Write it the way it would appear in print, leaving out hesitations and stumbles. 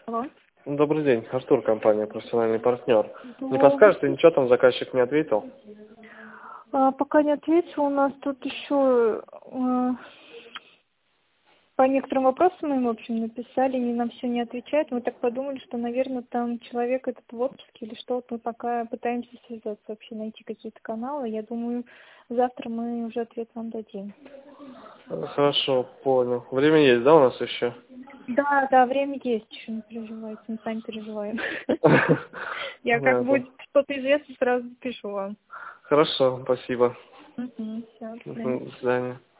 Алло. Добрый день, Артур, компания «Профессиональный партнер». Не Да. подскажете, ничего там заказчик не ответил? Пока не ответил, у нас тут еще по некоторым вопросам им, в общем, написали, они нам все не отвечают. Мы так подумали, что, наверное, там человек этот в отпуске или что. Вот мы пока пытаемся связаться, вообще найти какие-то каналы. Я думаю, завтра мы уже ответ вам дадим. Хорошо, понял. Время есть, да, у нас еще? Да, время есть еще, не переживайте, мы сами переживаем. Я как Понятно. будет что-то известно, сразу пишу вам. Хорошо, спасибо. Все, до свидания. До свидания.